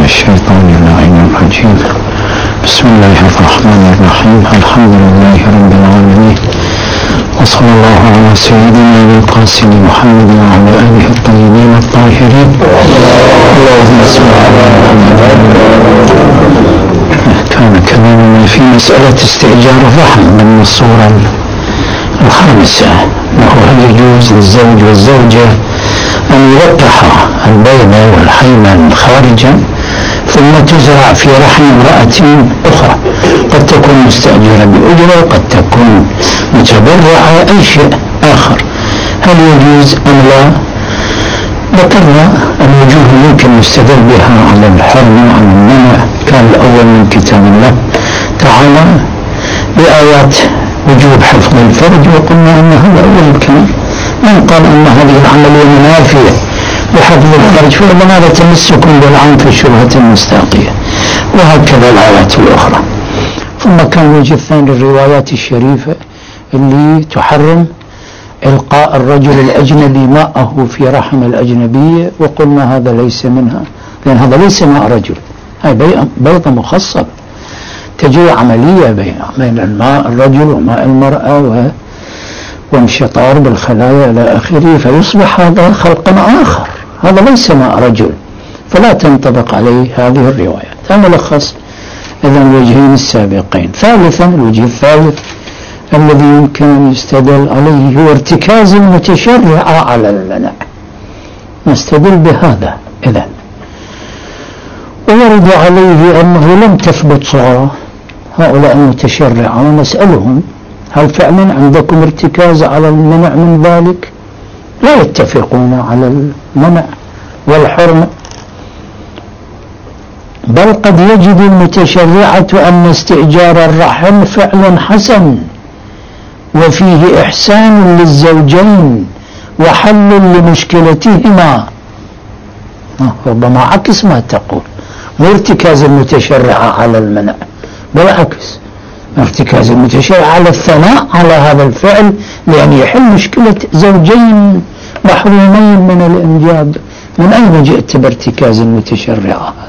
الشيطان اللعين الرجيم. بسم الله الرحمن الرحيم. الحمد لله رب العالمين، وصلى الله على سيدنا القاسم محمد وعلى آله الطيبين الطاهرين. اللهم صل على محمد. كان كلامنا في مسألة استئجار الرحم من الصورة الخامسة، وهو هل يجوز للزوج والزوجة أن يوقح البيض والحيمن خارجا ثم تزرع في رحم امرأة أخرى، قد تكون مستأجرة بأجرة، قد تكون متبرعة، أي شيء آخر، هل يجوز أم لا؟ ذكرنا الوجوه ممكن يستدل بها على الحرم وعلى المنع. كان الأول من كتاب الله تعالى بآيات وجوب حفظ الفرج، وقلنا أن هذا أول الكلام. من قال أن هذه العملية منافية لحفظ الفرج فإن هذا تمسكم بالعنف الشبهة المستاقية، وهكذا الآيات الأخرى. ثم كان الوجه الثاني الروايات الشريفة اللي تحرم إلقاء الرجل الأجنبي ماءه في رحم الأجنبية، وقلنا هذا ليس منها، لأن هذا ليس ماء رجل، هاي بيضة مخصبة، تجري عملية بين الماء الرجل وماء المرأة وانشطار بالخلايا إلى آخره، فيصبح هذا خلقا آخر، هذا ليس ماء رجل، فلا تنطبق عليه هذه الروايات. هذا ملخص إذن الوجهين السابقين. ثالثا الوجه الثالث الذي يمكن أن يستدل عليه هو ارتكاز المتشرعة على المنع. نستدل بهذا إذن، ويرد عليه أنه لم تثبت صورة هؤلاء المتشرعة، ونسألهم هل فعلا عندكم ارتكاز على المنع من ذلك؟ لا يتفقون على المنع والحرمة، بل قد يجد المتشرعة أن استئجار الرحم فعل حسن وفيه إحسان للزوجين وحل لمشكلتهما. ربما عكس ما تقول، مو ارتكاز المتشرعة على المنع، بالعكس ارتكاز المتشرع على الثناء على هذا الفعل لأن يحل مشكلة زوجين محرومين من الإنجاب. من أين جئت بارتكاز المتشرع هذا؟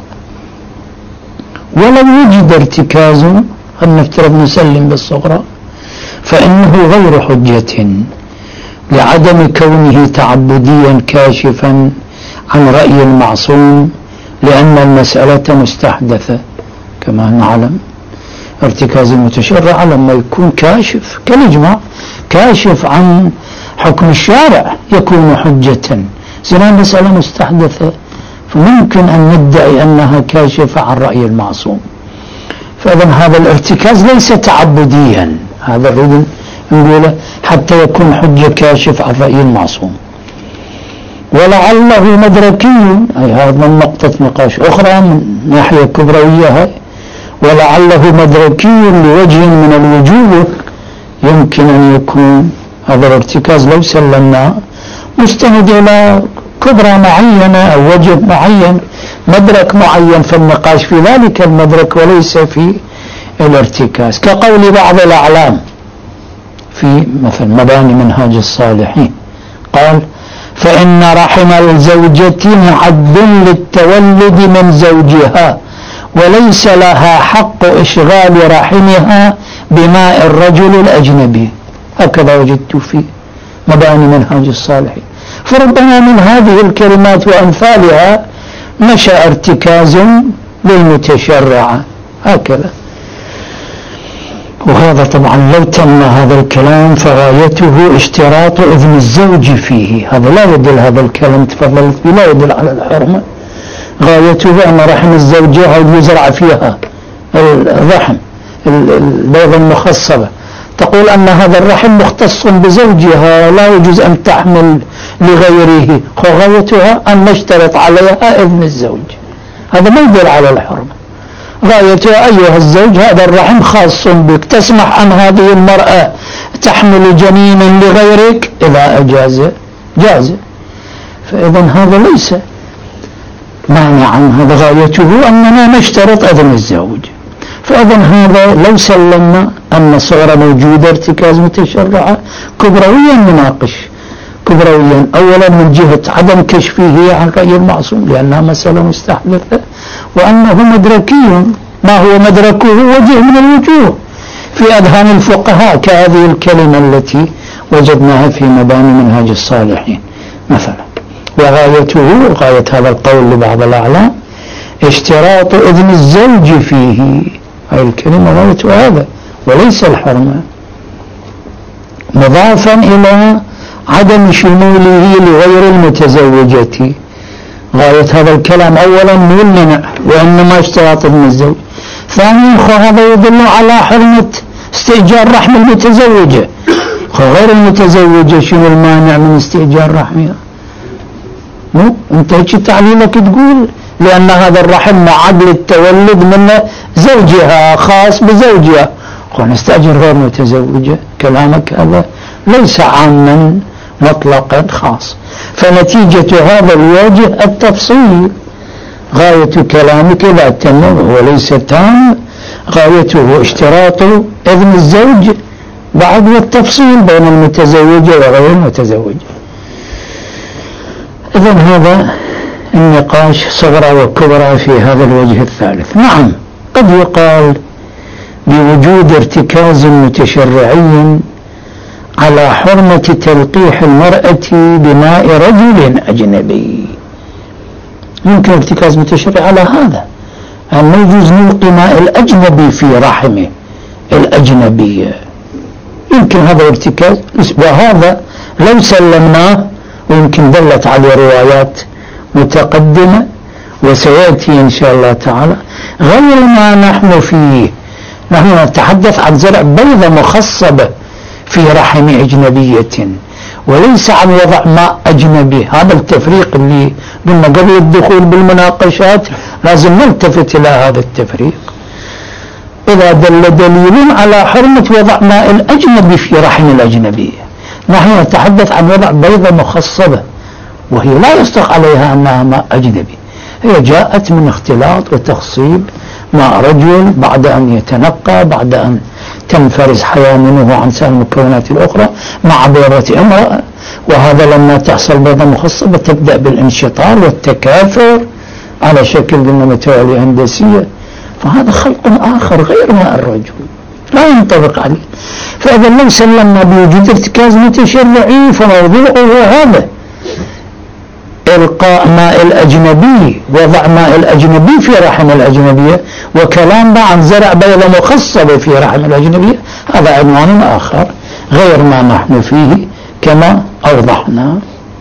ولو وجد ارتكاز، هل نفترض نسلم بالصغرى، فإنه غير حجة لعدم كونه تعبديا كاشفا عن رأي المعصوم، لأن المسألة مستحدثة كما نعلم. ارتكاز المتشرع لما يكون كاشف كالإجماع، كاشف عن حكم الشارع يكون حجة. زين المسألة مستحدثة، فممكن أن ندعي أنها كاشفة عن رأي المعصوم، فإذا هذا الارتكاز ليس تعبديا، هذا الرجل نقوله حتى يكون حجة كاشف عن رأي المعصوم. ولعله مدركي، أي هذا من نقطة نقاش أخرى من ناحية كبروية هاي، ولعله مدركي لوجه من الوجوه، يمكن أن يكون هذا الارتكاز لو سلمنا مستند إلى كبرى معينة أو وجه معين، مدرك معين في النقاش في ذلك المدرك وليس في الارتكاز، كقول بعض الأعلام في مثل مباني منهاج الصالحين، قال فإن رحم الزوجة معد للتولد من زوجها وليس لها حق إشغال رحمها بماء الرجل الأجنبي. هكذا وجدت في مباني منهاج الصالحين. فربما من هذه الكلمات وأمثالها نشأ ارتكاز للمتشرعة هكذا. وهذا طبعا لو تم هذا الكلام فغايته اشتراط إذن الزوج فيه، هذا لا يدل، هذا الكلام تفضلت به لا يدل على الحرمة. غايته أن رحم الزوجة يزرع فيها الرحم البيضة المخصبة، تقول أن هذا الرحم مختص بزوجها لا يجوز أن تحمل لغيره، وغايتها أن نشترط عليها إذن الزوج، هذا ما يدل على الحرمة. غايتها أيها الزوج هذا الرحم خاص بك، تسمح أن هذه المرأة تحمل جنين لغيرك إذا أجاز جاز، فإذا هذا ليس مانعا، هذا غايته أننا نشترط إذن الزوج. فإذا هذا لو سلمنا أن صورة موجودة ارتكاز متشرعة كبرويا نناقش كبرويا، أولا من جهة عدم كشفه عن رأي المعصوم لأنها مسألة مستحدثة، وأنه مدركي. ما هو مدركه؟ وجه من الوجوه في أذهان الفقهاء، كهذه الكلمة التي وجدناها في مباني منهاج الصالحين مثلا. وغايته، غاية هذا القول لبعض الأعلام، اشتراط إذن الزوج فيه. هذه الكلمة غاية هذا وليس الحرمة، مضافا إلى عدم شموله لغير المتزوجة. غاية هذا الكلام أولا مو المنع وإنما اشتراط إذن الزوج. ثانيا هذا يدل على حرمة استئجار رحم المتزوجة. غير المتزوجة شنو المانع من استئجار رحمها؟ مو انت هيك تعليلك تقول لأن هذا الرحم معد للتولد من زوجها، خاص بزوجها، نستأجر غير متزوجة. كلامك هذا ليس عاما مطلقا خاص. فنتيجة هذا الوجه التفصيل. غاية كلامك لا تم وليس تام، غايته اشتراط إذن الزوج بعد والتفصيل بين المتزوجة وغير المتزوجة. إذن هذا النقاش صغرى وكبرى في هذا الوجه الثالث. نعم قد يقال بوجود ارتكاز متشرعي على حرمة تلقيح المرأة بماء رجل أجنبي. يمكن ارتكاز متشرعي على هذا، أن لا يجوز نلقي ماء الأجنبي في رحمه الأجنبية. يمكن هذا ارتكاز، وهذا لو سلمناه ويمكن دلت عليه روايات متقدمة وسيأتي إن شاء الله تعالى. غير ما نحن فيه، نحن نتحدث عن زرع بيضة مخصبة في رحم أجنبية وليس عن وضع ماء أجنبي. هذا التفريق اللي قلنا قبل الدخول بالمناقشات لازم نلتفت إلى هذا التفريق. إذا دل دليل على حرمة وضع ماء الأجنبي في رحم الأجنبية، نحن نتحدث عن وضع بيضة مخصبة وهي لا يصدق عليها أنها ماء أجنبي، هي جاءت من اختلاط وتخصيب ماء رجل بعد أن يتنقى، بعد أن تنفرز حيوانه عن سائر المكونات الأخرى مع بيضة امرأة. وهذا لما تحصل بيضة مخصبة تبدأ بالانشطار والتكاثر على شكل قلنا متوالية هندسية، فهذا خلق آخر غير ماء الرجل لا ينطبق عليه. فإذا لو سلمنا بوجود ارتكاز متشرعي فموضوعه هذا إلقاء ماء الأجنبي، وضع ماء الأجنبي في رحم الأجنبية، وكلامنا عن زرع بيضة مخصبة في رحم الأجنبية هذا عنوان آخر غير ما نحن فيه كما أوضحنا.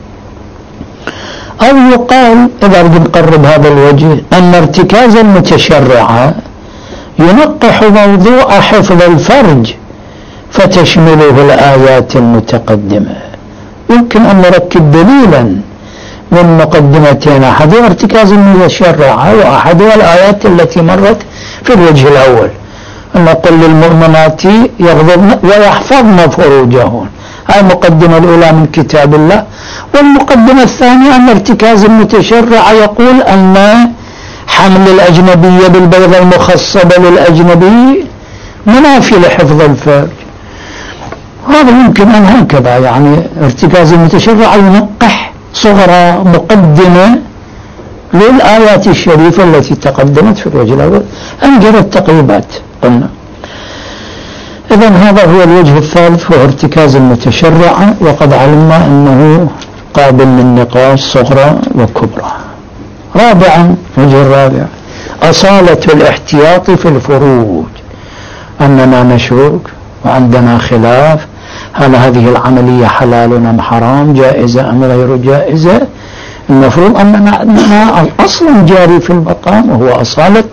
أو يقال إذا بدنا نقرب هذا الوجه أن ارتكاز المتشرع ينقح موضوع حفظ الفرج فتشمله الآيات المتقدمة. يمكن أن نركب دليلا من مقدمتين، أحدها ارتكاز المتشرع وأحدها الآيات التي مرت في الوجه الأول، أن نقول للمؤمنات يغضبن ويحفظن فروجهن. هاي المقدمة الأولى من كتاب الله. والمقدمة الثانية أن ارتكاز المتشرع يقول أن حمل الأجنبية بالبيضة المخصبة للأجنبي منافي لحفظ الفرج. هذا يمكن أن هكذا يعني ارتكاز المتشرع ينقح صغرى مقدمة للآيات الشريفة التي تقدمت في الوجه الأول أنجرت تقريبات قلنا. إذن هذا هو الوجه الثالث، هو ارتكاز المتشرع، وقد علمنا أنه قابل للنقاش صغرى وكبرى. رابعا، وجه الرابع أصالة الاحتياط في الفروج، أننا نشك وعندنا خلاف هل هذه العملية حلال أم حرام، جائزة أم غير جائزة. المفروض أننا عندنا الأصل جاري في المقام وهو أصالة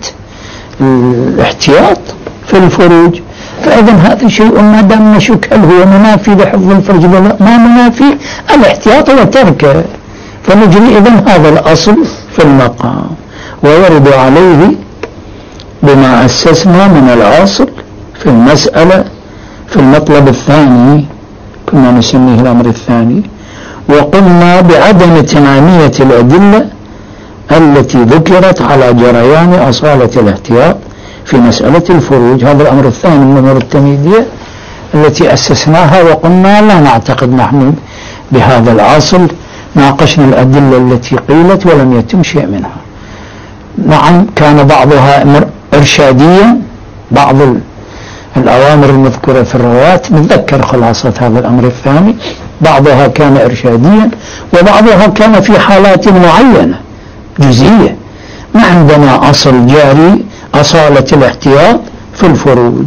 الاحتياط في الفروج. فإذا هذا شيء ما دام نشك هل هو منافي لحفظ الفرج ولا ما منافي، الاحتياط وتركه، فنجري إذن هذا الأصل في المقام ويرد عليه بما أسسنا من الأصل في المسألة في المطلب الثاني كنا نسميه الأمر الثاني، وقلنا بعدم تمامية الأدلة التي ذكرت على جريان أصالة الاحتياط في مسألة الفروج. هذا الأمر الثاني من الأمور التمهيدية التي أسسناها، وقلنا لا نعتقد نحن بهذا الأصل، ناقشنا الأدلة التي قيلت ولم يتم شيء منها. نعم كان بعضها إرشاديا، بعض الأوامر المذكورة في الروايات نتذكر خلاصة هذا الأمر الثاني، بعضها كان إرشاديا وبعضها كان في حالات معينة جزئية. ما عندنا أصل جاري أصالة الاحتياط في الفروج،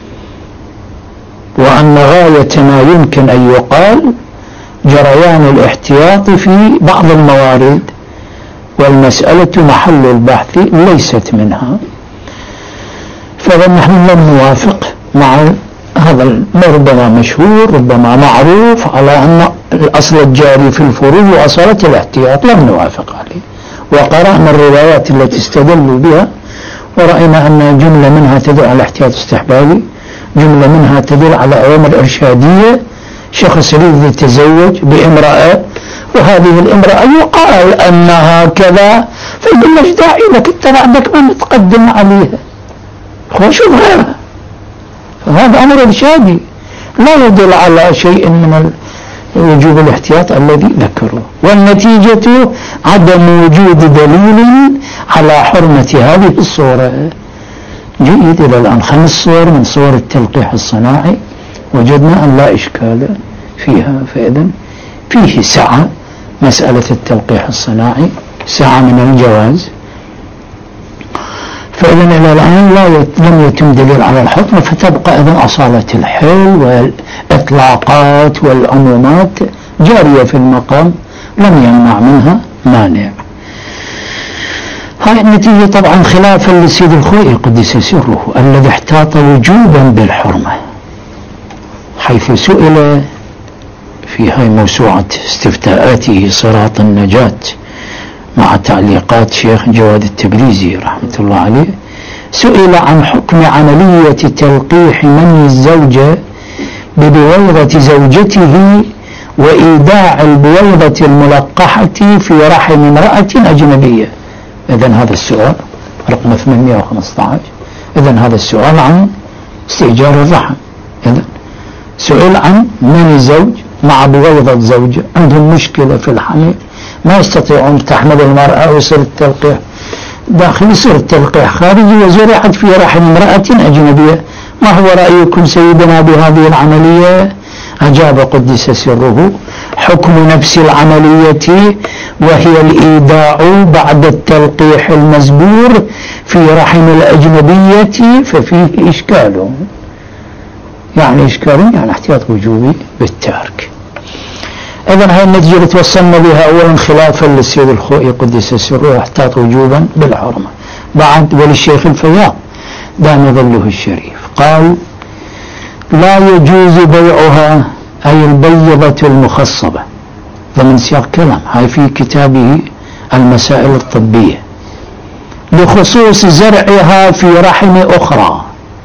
وأن غاية ما يمكن أن يقال جريان الاحتياط في بعض الموارد، والمسألة محل البحث ليست منها. فنحن لم نوافق مع هذا ربما مشهور ربما معروف على أن الأصل الجاري في الفروج وأصالة الاحتياط، لم نوافق عليه. وقرأنا الروايات التي استدلوا بها ورأينا أن جملة منها تدل على الاحتياط استحبابي، جملة منها تدل على أوامر إرشادية، شخص يريد يتزوج بامرأة وهذه الامرأة يقال أنها كذا، فيقول لك داعي لك أنت بعدك ما متقدم عليها، شوف غيرها. فهذا أمر إرشادي لا يدل على شيء من وجوب الاحتياط الذي ذكره، والنتيجة عدم وجود دليل على حرمة هذه الصورة. جيد، إلى الآن 5 صور من صور التلقيح الصناعي وجدنا أن لا إشكال فيها، فإذا فيه سعة مسألة التلقيح الصناعي، سعة من الجواز. فإذا إلى الآن لم يتم دليل على الحكم، فتبقى إذن أصالة الحل والإطلاقات والعمومات جارية في المقام، لم يمنع منها مانع. هاي النتيجة طبعا خلافا لسيد الخوئي قدس سره الذي احتاط وجوبا بالحرمة، حيث سئل في هاي موسوعة استفتاءاته صراط النجاة مع تعليقات شيخ جواد التبريزي رحمة الله عليه، سئل عن حكم عملية تلقيح مني الزوجة ببويضة زوجته وإيداع البويضة الملقحة في رحم امرأة أجنبية. إذن هذا السؤال رقم 815. إذن هذا السؤال عن استئجار الرحم. إذن سئل عن مني زوج مع بويضة زوجة عندهم مشكلة في الحمل، ما يستطيعون تحمل المرأة ويصير التلقيح داخل، يصير التلقيح خارجي وزرعت في رحم امرأة أجنبية. ما هو رأيكم سيدنا بهذه العملية؟ أجاب قدس سره: حكم نفس العملية وهي الإيداع بعد التلقيح المزبور في رحم الأجنبية ففيه إشكال. يعني إشكال يعني احتياط وجوبي بالترك. إذن هاي النتيجة اللي توصلنا بها أولا خلافا للسيد الخوئي قدس سره احتاط وجوبا بالحرمة. بعد وللشيخ الفياض دام ظله الشريف قال: لا يجوز بيعها، أي البيضة المخصبة، ضمن سياق كلام هاي في كتابه المسائل الطبية، لخصوص زرعها في رحم أخرى.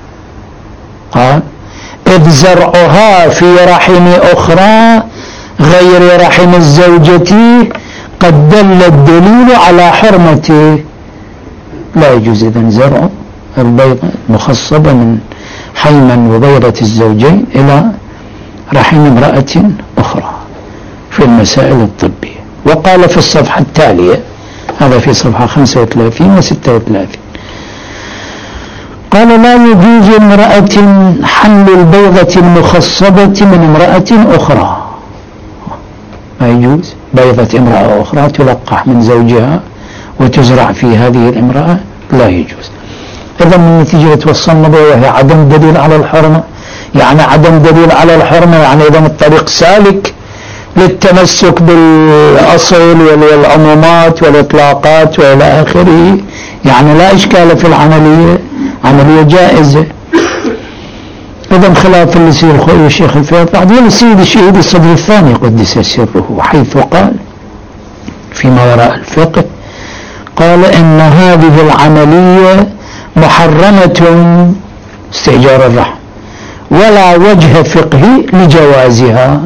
قال: إذ زرعها في رحم أخرى غير رحم الزوجة قد دل الدليل على حرمته. لا يجوز إذن زرع البيضة المخصبة من حيمن وبيضة الزوجين إلى رحم امرأة أخرى في المسائل الطبية. وقال في الصفحة التالية، هذا في صفحة 35 و 36، قال: لا يجوز امرأة حمل البيضة المخصبة من امرأة أخرى. ما يجوز بيضة امرأة أخرى تلقح من زوجها وتزرع في هذه الامرأة، لا يجوز. إذا من النتيجة توصلنا بها وهي عدم دليل على الحرمة. يعني عدم دليل على الحرمة يعني إذا الطريق سالك للتمسك بالأصل والعمومات والإطلاقات وإلى آخره، يعني لا إشكال في العملية، عملية جائزة. إذا خلاف لسيد الخوئي والشيخ الفياض. بعدين السيد الشهيد الصدر الثاني قدس سره حيث قال فيما وراء الفقه، قال: إن هذه العملية محرمة استئجار الرحم ولا وجه فقهي لجوازها،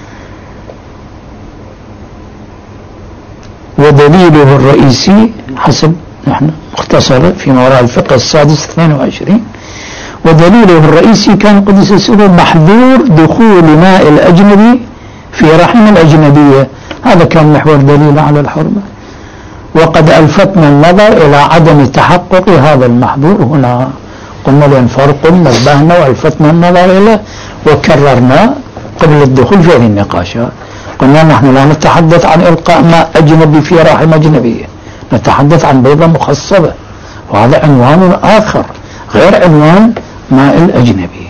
ودليله الرئيسي حسب نحن مختصر فيما وراء الفقه السادس 22، ودليله الرئيسي كان قدس سره محذور دخول ماء الأجنبي في رحم الأجنبية. هذا كان محور دليل على الحرمة. وقد ألفتنا النظر إلى عدم تحقق هذا المحظور هنا. قلنا لأن فرق نبهنا وألفتنا النظر إليه وكررنا قبل الدخول في هذه النقاشات. قلنا نحن لا نتحدث عن إلقاء ماء أجنبي في رحم أجنبية، نتحدث عن بيضة مخصبة، وهذا عنوان آخر غير عنوان ماء الأجنبي.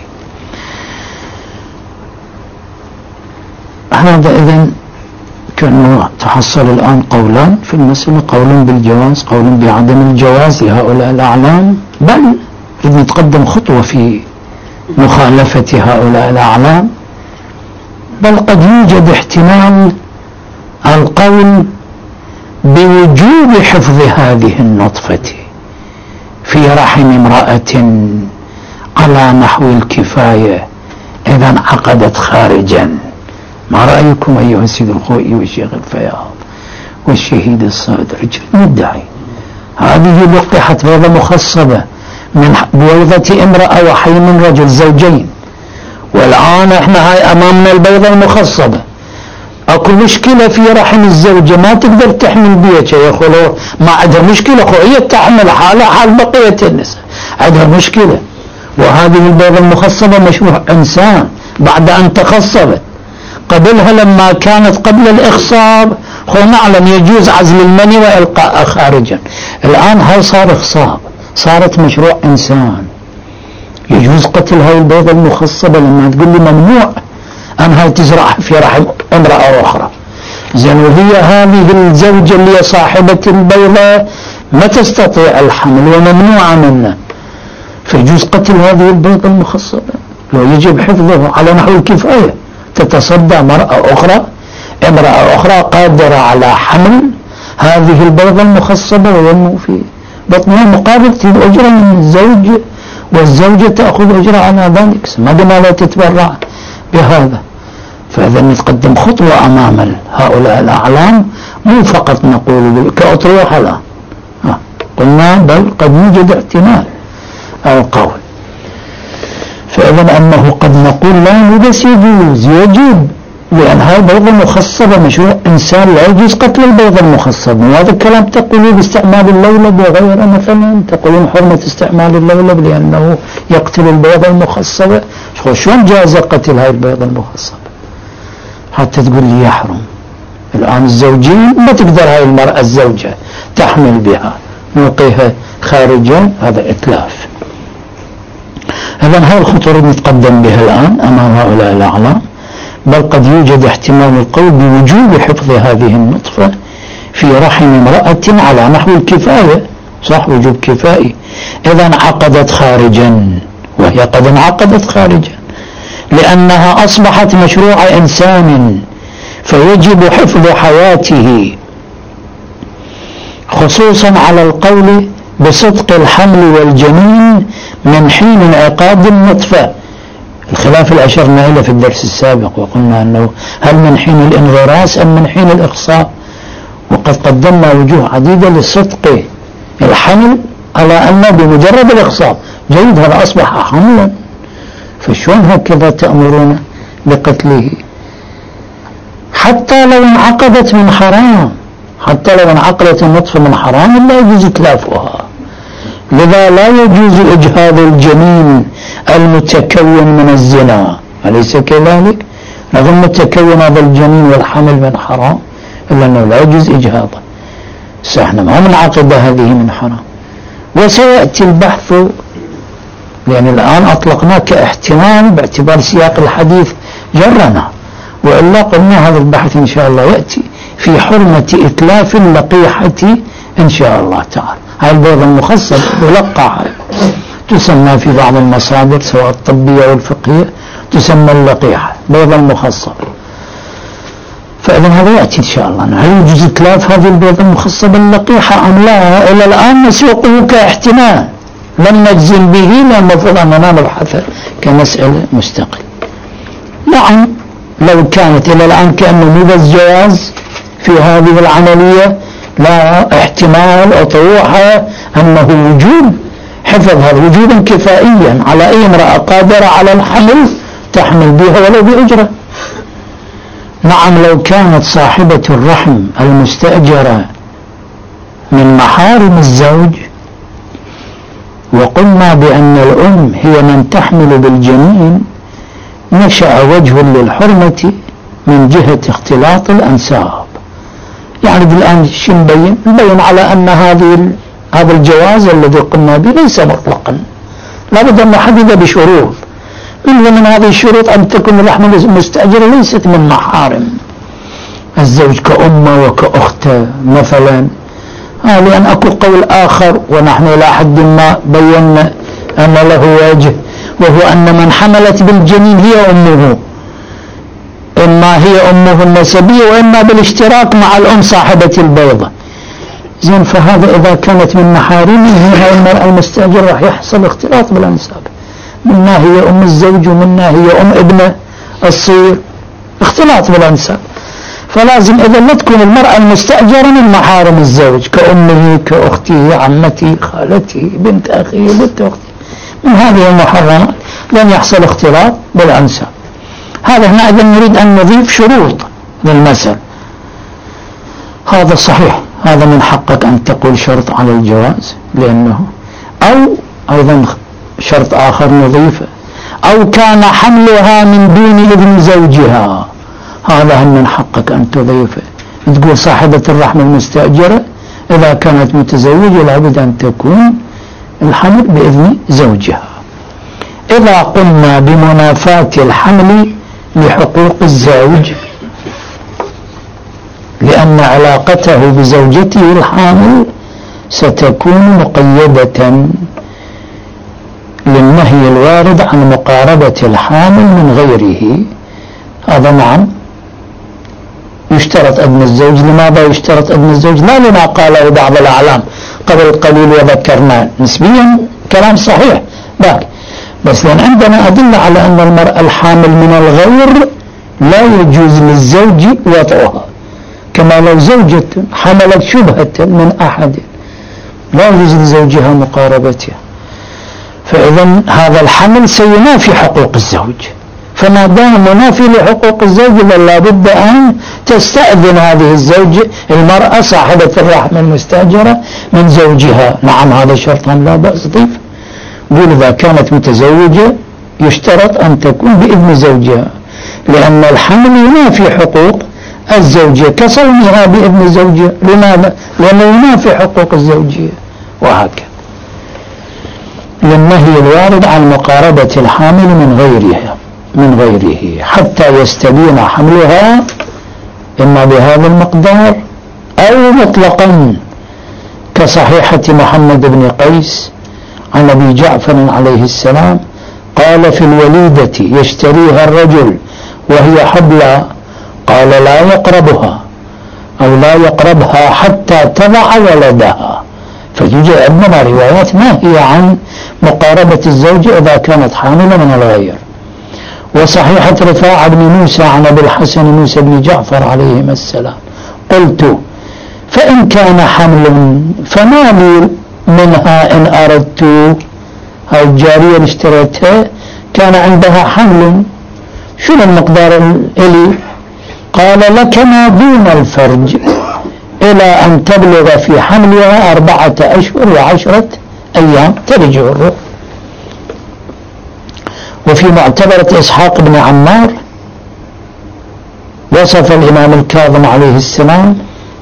هذا إذن كأنه تحصل الآن قولان في المسألة، قول بالجواز، قول بعدم الجواز لهؤلاء الأعلام، بل إذ نتقدم خطوة في مخالفة هؤلاء الأعلام، بل قد يوجد احتمال القول بوجوب حفظ هذه النطفة في رحم امرأة على نحو الكفاية إذا انعقدت خارجا. ما رأيكم أيها السيد الخوئي والشيخ الفياض والشهيد الصادر ندعي هذه لقحت بيضة مخصبة من بويضة امرأة وحي من رجل زوجين، والآن احنا هاي أمامنا البيضة المخصبة، اكو مشكلة في رحم الزوجة ما تقدر تحمل بيها يا اخو، ما عندها مشكلة اخو، هي تحمل حالها حال بقية النساء، عندها مشكلة. وهذه البيضة المخصبة مشروع إنسان بعد أن تخصبت، قبلها لما كانت قبل الإخصاب نعلم يجوز عزل المني وإلقاء خارجا، الآن هاي صار إخصاب، صارت مشروع إنسان، يجوز قتل هاي البيضة المخصبة لما تقول لي ممنوع أن هاي تزرع في رحم امرأة أخرى. زين وهي هذه الزوجة اللي صاحبة البيضة ما تستطيع الحمل وممنوعة منه، فيجوز قتل هذه البيضة المخصبة، لو يجب حفظه على نحو الكفاية. تتصدى امرأة أخرى قادرة على حمل هذه البيضة المخصبة وينمو في بطنها مقابل أجرة من الزوج، والزوجة تأخذ أجرة على ذلك ما دام لا تتبرع بهذا. فإذا نتقدم خطوة أمام هؤلاء الأعلام، مو فقط نقول كأطروحة الآن، قلنا بل قد يوجد احتمال أو قول. فإذا أنه قد نقول لا بس يجوز يجب، لأن هاي البيضة المخصبة مشروع إنسان لا يجوز قتل البيضة المخصبة. وهذا الكلام تقولون باستعمال اللولب وغيره، مثلا تقولون حرمة استعمال اللولب لأنه يقتل البيضة المخصبة. شلون جاز قتل هاي البيضة المخصبة؟ حتى تقول لي يحرم. الآن الزوجين ما تقدر هاي المرأة الزوجة تحمل بها، نلقيها خارجا، هذا إتلاف. إذا هاي الخطوة نتقدم بها الآن أمام هؤلاء الأعلام، بل قد يوجد احتمال القول بوجوب حفظ هذه النطفة في رحم امرأة على نحو الكفاية، صح، وجوب كفائي، إذا انعقدت خارجا، وهي قد انعقدت خارجا لأنها أصبحت مشروع إنسان، فيجب حفظ حياته، خصوصا على القول بصدق الحمل والجنين من حين انعقاد النطفة. الخلاف اللي أشرنا إليه في الدرس السابق، وقلنا أنه هل من حين الانغراس أم من حين الإخصاب، وقد قدمنا وجوه عديدة لصدق الحمل على أنه بمجرد الإخصاب جيد هذا أصبح حملا، فشون هكذا تأمرون بقتله؟ حتى لو انعقدت من حرام، حتى لو انعقدت النطفة من حرام لا يجوز إتلافها. لذا لا يجوز إجهاض الجنين المتكون من الزنا، أليس كذلك؟ رغم متكون هذا الجنين والحمل من حرام، إلا أنه لا يجوز إجهاضه. سحنا ما منعقد هذه من حرام، وسيأتي البحث، لأن الآن أطلقناه كاحتمال باعتبار سياق الحديث جرنا، وإلا قلنا هذا البحث إن شاء الله يأتي في حرمة إتلاف اللقيحة إن شاء الله تعالى. هاي البيضة المخصبة ملقحة تسمى في بعض المصادر سواء الطبية أو الفقهية تسمى اللقيحة، بيضة المخصبة. فإذا هذا يأتي إن شاء الله. هل يجوز إتلاف هذه البيضة المخصبة اللقيحة أم لا؟ إلى الآن نسوقه كاحتمال، لم نجزم به، لأن المفروض أننا نبحث كمسألة مستقل. نعم لو كانت إلى الآن كأنه مو بس جواز في هذه العملية، لا احتمال أطروحة أنه وجوب حفظ هذا وجوبا كفائيا على أي امرأة قادرة على الحمل تحمل بها ولو بأجرة. نعم لو كانت صاحبة الرحم المستأجرة من محارم الزوج، وقلنا بأن الأم هي من تحمل بالجنين، نشأ وجه للحرمة من جهة اختلاط الأنساب. يعني الآن شو نبين على أن هذا الجواز الذي قلنا به ليس مطلقا، لابد أن نحدد بشروط. من هذه الشروط أن تكون اللحم المستأجرة ليست من محارم الزوج كأمه وكأخته مثلا، لأن أكو قول آخر ونحن إلى حد ما بينا أن له وجه، وهو أن من حملت بالجنين هي أمه، إما هي أمه النسبية وإما بالاشتراك مع الأم صاحبة البيضة. زين، فهذا إذا كانت من محارمه المرأة المستأجرة راح يحصل اختلاط بالأنساب، منها هي أم الزوج ومنها هي أم ابنه الصغير، اختلاط بالأنساب. فلازم إذا لا تكون المرأة المستأجرة من محارم الزوج كأمه كأخته عمته خالته بنت أخيه بنت أخته، من هذه المحرمات لن يحصل اختلاط بالأنساب. هذا هنا إذا نريد أن نضيف شروط للمسألة. هذا صحيح، هذا من حقك أن تقول شرط على الجواز لأنه، أو أيضا شرط آخر نضيفه، أو كان حملها من دون إذن زوجها، هذا من حقك أن تضيفه. تقول صاحبة الرحم المستأجرة إذا كانت متزوجة لابد أن تكون الحمل بإذن زوجها. إذا قلنا بمنافاة الحمل لحقوق الزوج لأن علاقته بزوجته الحامل ستكون مقيدة للنهي الوارد عن مقاربة الحامل من غيره. هذا نعم يشترط أذن الزوج. لماذا يشترط أذن الزوج؟ لا لما قاله بعض الأعلام قبل قليل وذكرنا نسبيا كلام صحيح باك، بس لأن عندنا أدلة على أن المرأة الحامل من الغير لا يجوز للزوج وطئها، كما لو زوجة حملت شبهة من أحد لا يجوز لزوجها مقاربتها. فإذا هذا الحمل سينافي حقوق الزوج، فما دام منافي لحقوق الزوج لابد أن تستأذن هذه الزوجة المرأة صاحبة الرحم المستأجرة من زوجها. نعم هذا شرط لا بأس ضيف. قول إذا كانت متزوجة يشترط أن تكون بإذن زوجها، لأن الحمل ينافي حقوق الزوجية كصومها بإذن زوجها. لماذا؟ لأنه ينافي حقوق الزوجية. وهكذا للنهي الوارد عن مقاربة الحامل من غيره حتى يستبين حملها إما بهذا المقدار أو مطلقا، كصحيحة محمد بن قيس عن أبي جعفر عليه السلام قال في الوليدة يشتريها الرجل وهي حبلى، قال لا يقربها أو لا يقربها حتى تضع ولدها. فتوجد عندنا روايات ناهية عن مقاربة الزوجة إذا كانت حاملة من الغير. وصحيحة رفاعة بن موسى عن أبي الحسن موسى بن جعفر عليهما السلام قلت فإن كان حمل فما لي منها إن أردت. هاي الجارية اللي اشتريتها كان عندها حمل، شنو المقدار الإلي؟ قال لك ما دون الفرج إلى أن تبلغ في حملها 4 أشهر و10 أيام ترجع الروح. وفي معتبرة إسحاق بن عمار وصف الإمام الكاظم عليه السلام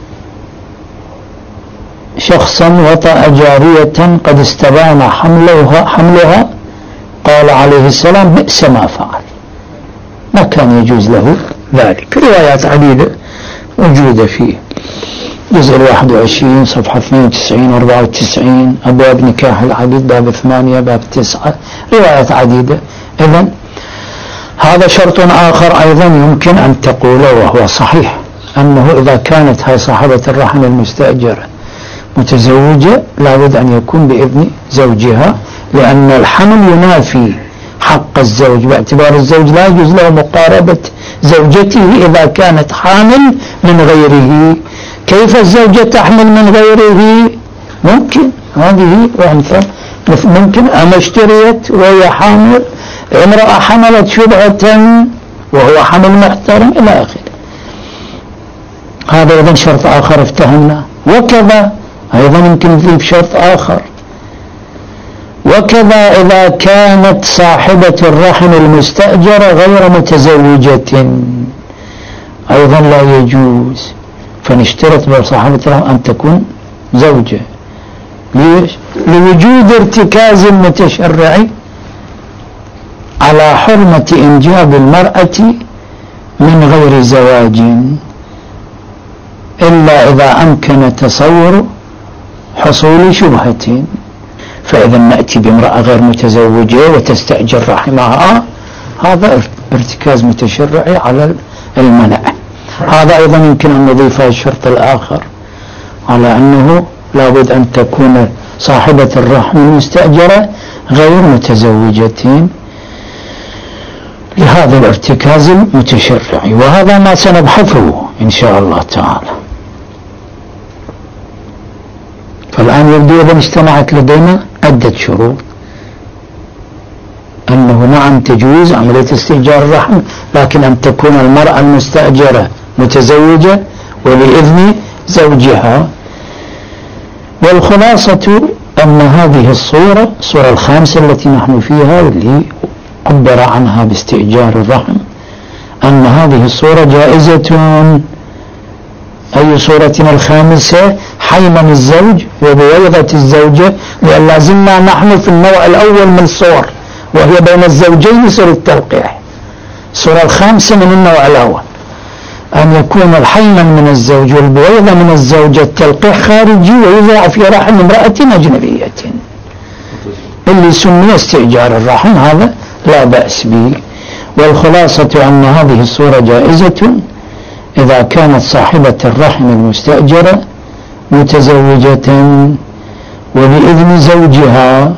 شخصا وطأ جارية قد استبان حملها قال عليه السلام بئس ما فعل، ما كان يجوز له ذلك. روايات عديدة موجودة فيه جزء 21 صفحة 92 94 أبواب نكاح العديد باب 8 باب 9 روايات عديدة. إذن هذا شرط آخر أيضا يمكن أن تقوله وهو صحيح، أنه إذا كانت هاي صاحبة الرحم المستأجرة متزوجة لابد أن يكون بإذن زوجها، لأن الحمل ينافي حق الزوج باعتبار الزوج لا يجوز له مقاربة زوجته إذا كانت حامل من غيره. كيف الزوجة تحمل من غيره؟ ممكن هذه وأنثى ممكن أما اشتريت وهي حامل، امرأة حملت شبهة وهو حمل محترم إلى آخره. هذا أيضا شرط آخر افتهمنا. وكذا أيضا يمكن نضيف شرط آخر: وكذا إذا كانت صاحبة الرحم المستأجرة غير متزوجة أيضا لا يجوز، فنشترط بصاحبة الرحم أن تكون زوجة. ليش؟ لوجود ارتكاز متشرع على حرمة إنجاب المرأة من غير زواج، إلا إذا أمكن تصور حصول شبهة. فإذا نأتي بامرأة غير متزوجة وتستأجر رحمها، هذا ارتكاز متشرعي على المنع. هذا أيضا يمكن أن نضيفه الشرط الآخر على أنه لابد أن تكون صاحبة الرحم المستأجرة غير متزوجة لهذا الارتكاز المتشرعي، وهذا ما سنبحثه إن شاء الله تعالى. فالآن يبدو إذا اجتمعت لدينا عدة شروط: أنه نعم تجوز عملية استئجار الرحم، لكن أن تكون المرأة المستأجرة متزوجة وبإذن زوجها. والخلاصة أن هذه الصورة الخامسة التي نحن فيها واللي عبر عنها باستئجار الرحم، أن هذه الصورة جائزة. أي صورة الخامسة؟ حيمن الزوج وبويضة الزوجة، لأن لازلنا نحن في النوع الأول من الصور وهي بين الزوجين يصير التلقيح. الصورة الخامسة من النوع الأول أن يكون الحيمن من الزوج والبويضة من الزوجة التلقيح خارجي ويوضع في رحم امرأة أجنبية، اللي سمي استئجار الرحم، هذا لا بأس به. والخلاصة أن هذه الصورة جائزة إذا كانت صاحبة الرحم المستأجرة متزوجة وبإذن زوجها.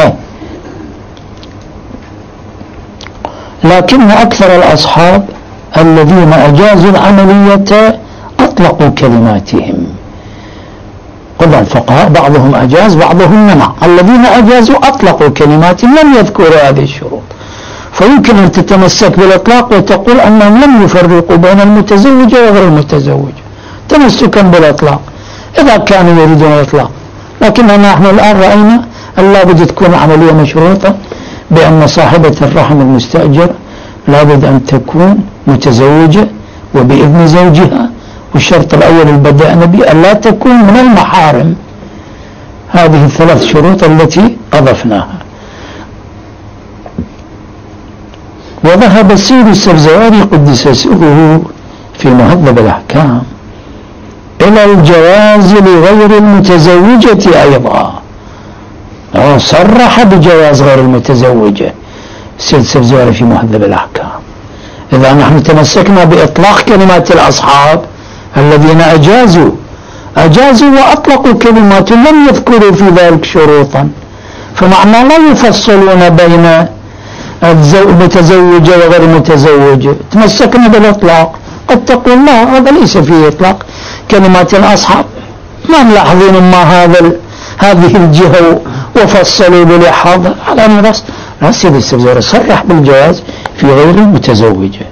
لكن أكثر الأصحاب الذين أجازوا العملية أطلقوا كلماتهم. قلنا الفقهاء بعضهم أجاز بعضهم منع، الذين أجازوا أطلقوا كلماتهم لم يذكروا هذه الشروط، فيمكن أن تتمسك بالإطلاق وتقول أنهم لم يفرقوا بين المتزوجة وغير المتزوجة تمسكا بالإطلاق إذا كانوا يريدون الإطلاق. لكن نحن الآن رأينا أن لابد تكون عملية مشروطة بأن صاحبة الرحم المستأجر لابد أن تكون متزوجة وبإذن زوجها، والشرط الأول اللي بدأنا به أن لا تكون من المحارم. هذه الثلاث شروط التي أضفناها. وذهب السيد السبزواري قدس سره في مهذب الأحكام إلى الجواز لغير المتزوجة أيضا، صرح بجواز غير المتزوجة السيد السبزواري في مهذب الأحكام. إذا نحن تمسكنا بإطلاق كلمات الأصحاب الذين أجازوا وأطلقوا كلمات لم يذكروا في ذلك شروطا، فمعنى لا يفصلون بين المتزوجة وغير المتزوجة، تمسكنا بالإطلاق. قد تقول لا، هذا ليس فيه إطلاق كلمات الأصحاب، ما ملاحظين ما هذه الجهة وفصلوا بلحاظ على نص. السيد السبزواري صرح بالجواز في غير المتزوجة.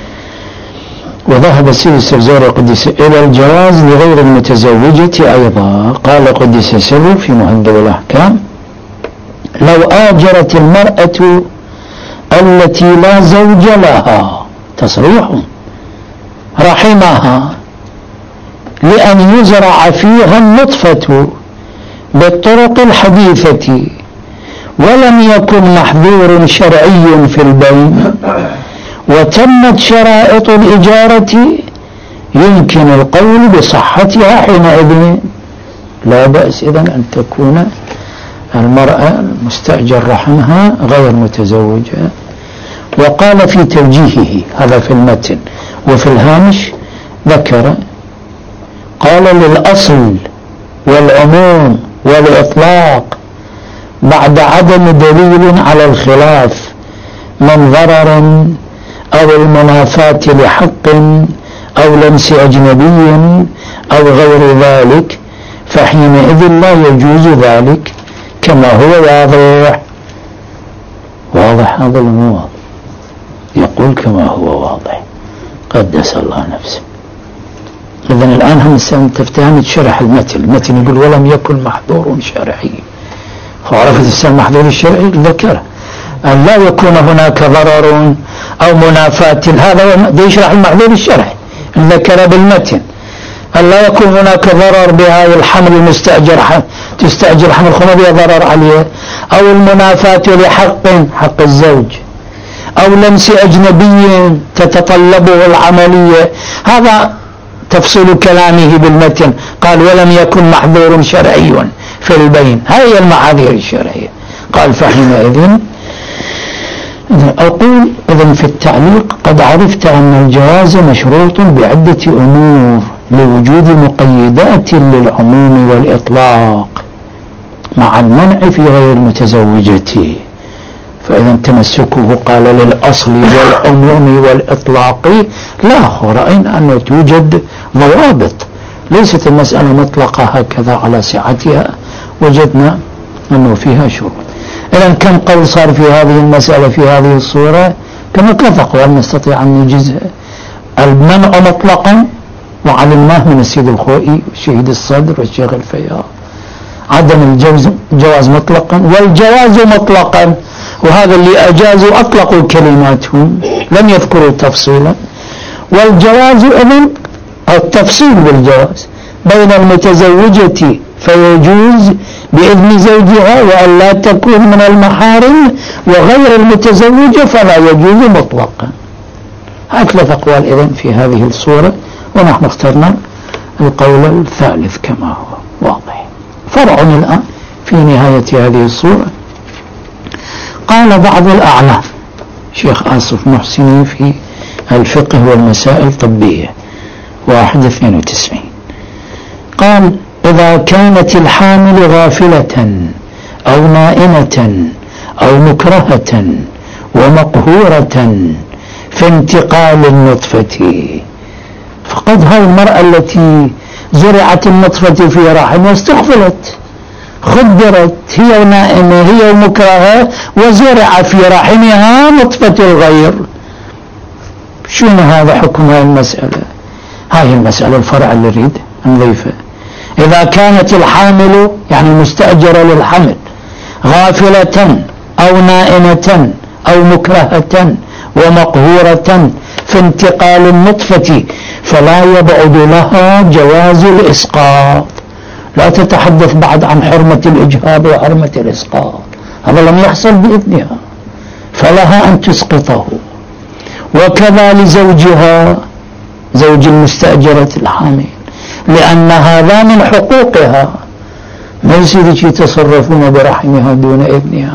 وذهب السيد السبزواري قدس إلى الجواز لغير المتزوجة أيضا. قال قدس سره في مهذب الأحكام: لو آجرت المرأة التي لا زوج لها، تصريح، رحمها لأن يزرع فيها النطفة بالطرق الحديثة ولم يكن محذور شرعي في البين وتمت شرائط الإجارة، يمكن القول بصحتها حينئذ. لا بأس إذن أن تكون المرأة المستأجر رحمها غير متزوجة. وقال في توجيهه، هذا في المتن، وفي الهامش ذكر قال: للأصل والعموم والإطلاق بعد عدم دليل على الخلاف من ضرر أو المنافاة لحق أو لمس أجنبي أو غير ذلك، فحينئذ لا يجوز ذلك كما هو واضح. هذا الموضوع يقول كما هو واضح، قدس الله نفسه. إذن الآن هم تفتهم شرح المتن يقول ولم يكن محظور شرعي، فعرفت السنة المحظور الشرعي ذكره أن لا يكون هناك ضرر أو منافاة، هذا يشرح المحظور الشرعي ذكر بالمتن أن لا يكون هناك ضرر بهذا الحمل المستأجر، تستأجر حمل خمر ضرر عليه، أو المنافاة حق الزوج، أو لمس أجنبي تتطلبه العملية. هذا تفصيل كلامه بالمتن، قال ولم يكن محظور شرعي في البين، هذه المعاذير الشرعية. قال فحينئذ أقول إذن في التعليق قد عرفت أن الجواز مشروط بعدة أمور لوجود مقيدات للعموم والإطلاق مع المنع في غير المتزوجة. فإذا تمسكه قال للأصل والعموم والإطلاق لا رأينا أنه توجد ضوابط، ليست المسألة مطلقة هكذا على سعتها، وجدنا أنه فيها شروط. إذن كم قول صار في هذه المسألة في هذه الصورة؟ كما 3 أقوال نستطيع أن نجزها. المنع مطلقا وعلمناه من السيد الخوئي والشهيد الصدر والشيخ الفياض، عدم الجواز مطلقا والجواز مطلقا، وهذا اللي أجازوا أطلقوا كلماتهم لم يذكروا تفصيلا. والجواز إذن التفصيل بالجواز بين المتزوجة فيجوز بإذن زوجها وأن لا تكون من المحارم، وغير المتزوجة فلا يجوز مطلقا. هذه 3 أقوال إذن في هذه الصورة، ونحن اخترنا القول الثالث كما هو واضح. فرع الآن في نهاية هذه الصورة قال بعض الأعلام شيخ آصف محسني في الفقه والمسائل الطبية 1/92 قال إذا كانت الحامل غافلة أو نائمة أو مكرهة ومقهورة في انتقال النطفة، فقد هاي المرأة التي زرعت النطفة في رحمها استغفلت، خدرت هي نائمة هي مكرهة وزرع في رحمها نطفة الغير. شنو هذا حكم هاي المسألة؟ هاي المسألة الفرع اللي نريد نضيفه. إذا كانت الحامل يعني المستأجرة للحمل غافلة أو نائمة أو مكرهة ومقهورة في انتقال النطفة فلا يبعد لها جواز الإسقاط. لا تتحدث بعد عن حرمة الإجهاض وحرمة الإسقاط، هذا لم يحصل بإذنها، فلها أن تسقطه. وكذا لزوجها زوج المستأجرة الحامل، لأن هذا من حقوقها، ما يصير يتصرفون برحمها دون إذنها.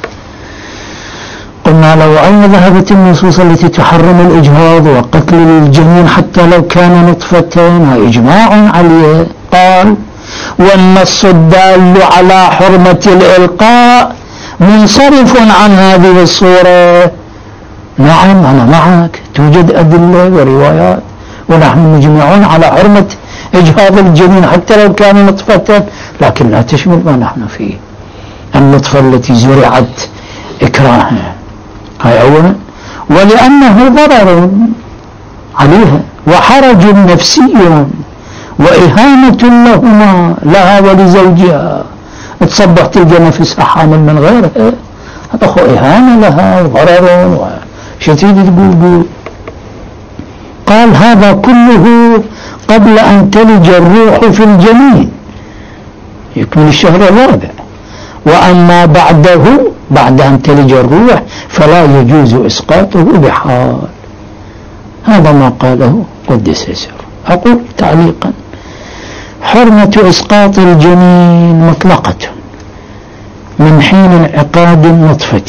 قلنا لو أين ذهبت النصوص التي تحرم الإجهاض وقتل الجنين حتى لو كان نطفة؟ إجماع عليه. قال والنص الدال على حرمة الإلقاء منصرف عن هذه الصورة. نعم أنا معك، توجد أدلة وروايات ونحن مجمعون على حرمة إجهاض الجنين حتى لو كان نطفة، لكن لا تشمل ما نحن فيه، النطفة التي زرعت إكراها. هاي أولا. ولأنه ضرر عليها وحرج نفسي وإهانة لها ولزوجها، تصبح تلقى نفسها حامل من غيرها، هذا أخو إهانة لها وضرر وشتيد تقول. قال هذا كله قبل أن تلج الروح في الجنين يكمل الشهر الرابع، وأما بعده بعد أن تلج الروح فلا يجوز إسقاطه بحال. هذا ما قاله قدس سره. أقول تعليقا حرمة إسقاط الجنين مطلقة من حين انعقاد النطفة،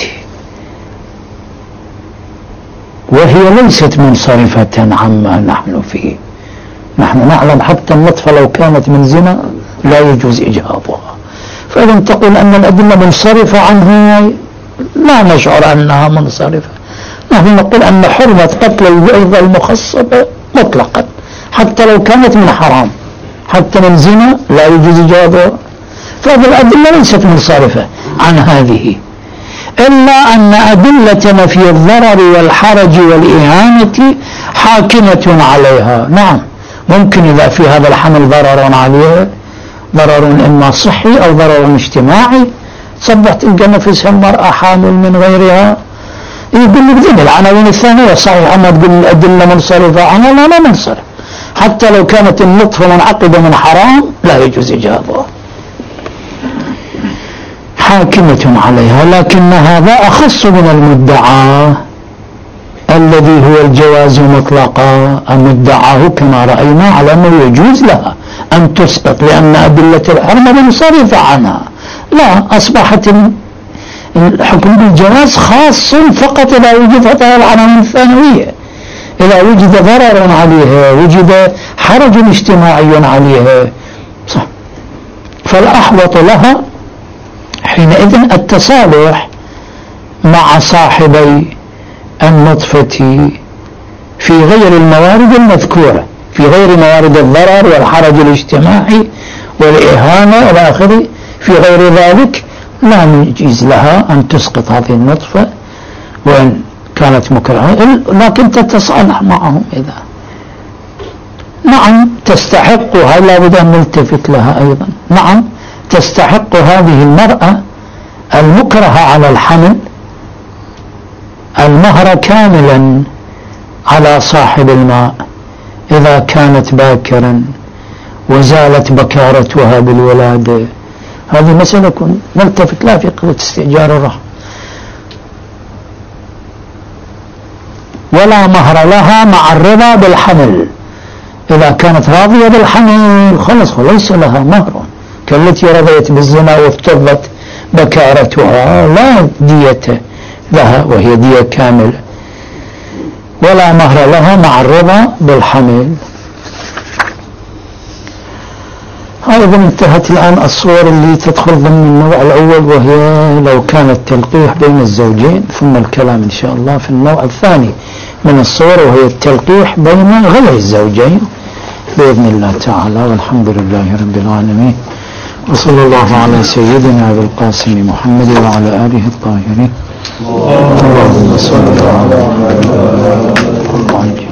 وهي ليست منصرفة عما نحن فيه. نحن نعلم حتى النطفة لو كانت من زنا لا يجوز إجهاضها، فإذا تقول أن الأدلة منصرفة عنها لا نشعر أنها منصرفة. نحن نقول أن حرمة قتل البيضة المخصبة مطلقا حتى لو كانت من حرام، حتى من زنا لا يجوز إجهاضها، فهذه الأدلة ليست منصرفة عن هذه، إلا أن أدلة نفي الضرر والحرج والإهانة حاكمة عليها. نعم ممكن إذا في هذا الحمل ضرر عليه، ضرر إما صحي أو ضرر اجتماعي، تصبح تلقى نفسها المرأة حامل من غيرها، يقول لك ذي العناوين الثانية صحيحة، ما تقول الأدلة منصرفة عنها، لا ما منصرف، حتى لو كانت النطفة منعقدة من حرام لا يجوز إجابة، حاكمة عليها. لكن هذا أخص من المدعى الذي هو الجواز مطلقا، مدعاه كما رأينا على أنه يجوز لها أن تسقط لأن أدلة الحرمة منصرفة عنها. لا، أصبحت الحكم بالجواز خاص فقط إذا وجدت العناوين الثانوية، إذا وجد ضرر عليها، وجد حرج اجتماعي عليها، صح. فالأحوط لها حينئذ التصالح مع صاحبي النطفة في غير الموارد المذكورة، في غير موارد الضرر والحرج الاجتماعي والإهانة إلى آخره، في غير ذلك لا نجيز لها أن تسقط هذه النطفة وإن كانت مكرهة، لكن تتصالح معهم إذا نعم تستحقها، لا بد أن نلتفت لها أيضا. نعم تستحق هذه المرأة المكرهة على الحمل المهر كاملا على صاحب الماء إذا كانت باكرا وزالت بكارتها بالولادة. هذه مسألة نلتفت لها في قضية استئجار الرحم. ولا مهر لها مع الرضا بالحمل، إذا كانت راضية بالحمل خلص ليس لها مهر، كالتي رضيت بالزنا وافتضت بكارتها لا دية لها وهي دية كاملة. ولا مهر لها مع الرضا بالحمل. أيضا انتهت الآن الصور اللي تدخل ضمن النوع الأول، وهي لو كان التلقيح بين الزوجين، ثم الكلام إن شاء الله في النوع الثاني من الصور وهي التلقيح بين غير الزوجين بإذن الله تعالى. والحمد لله رب العالمين، وصلى الله على سيدنا أبي القاسم محمد وعلى آله الطاهرين. اللهم صل على محمد.